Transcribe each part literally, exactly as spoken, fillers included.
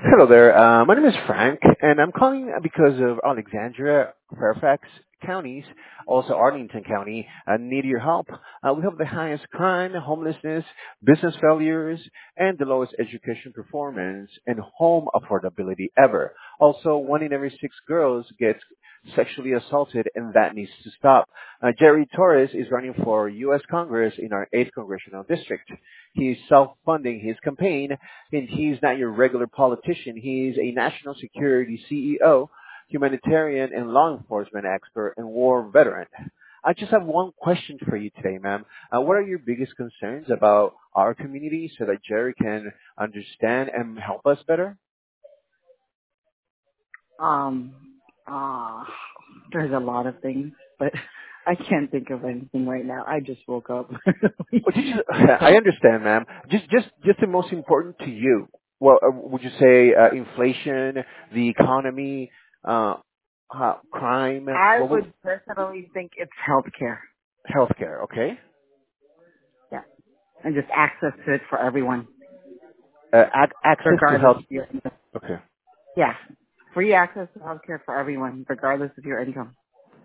Hello there. Uh, my name is Frank, and I'm calling because of Alexandria, Fairfax counties, also Arlington County, uh, need your help. Uh, we have the highest crime, homelessness, business failures, and the lowest education performance and home affordability ever. Also, one in every six girls gets sexually assaulted, and that needs to stop. Uh, Jerry Torres is running for U S. Congress in our eighth Congressional District. He's self-funding his campaign, and he's not your regular politician. He's a national security C E O, humanitarian and law enforcement expert, and war veteran. I just have one question for you today, ma'am. Uh, what are your biggest concerns about our community so that Jerry can understand and help us better? Um, uh, there's a lot of things, but I can't think of anything right now. I just woke up. Well, just, I so understand, ma'am. Just, just, just the most important to you. Well, uh, would you say uh, inflation, the economy, uh, uh, crime? I What would would personally think it's healthcare. healthcare? Okay, Yeah. And just access to it for everyone, uh, ac- access to regardless health. of your income. Okay, Yeah. Free access to healthcare for everyone, regardless of your income.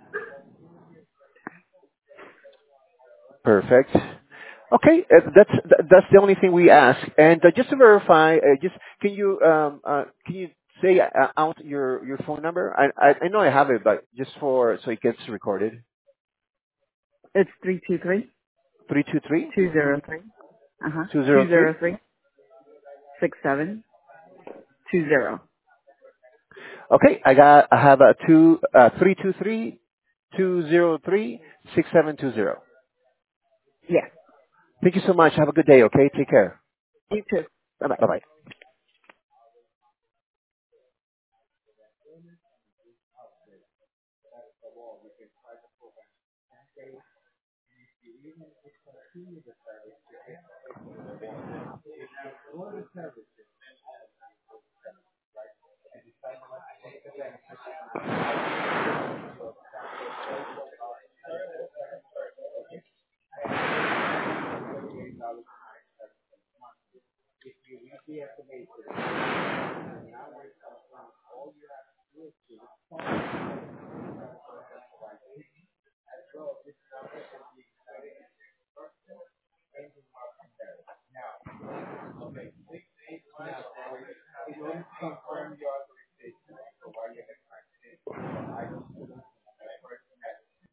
perfect. Okay, uh, that's th- that's the only thing we ask. And uh, just to verify, uh, just can you um, uh, can you say uh, out your your phone number? I, I I know I have it, but just for so it gets recorded. It's three two three Three two three two zero three. Uh-huh. two zero Two three. zero three six seven two zero. Okay, I got I have a two uh, three two three two zero three six seven two zero. Yes. Thank you so much. Have a good day. Okay, take care. You too. Bye bye. Bye bye.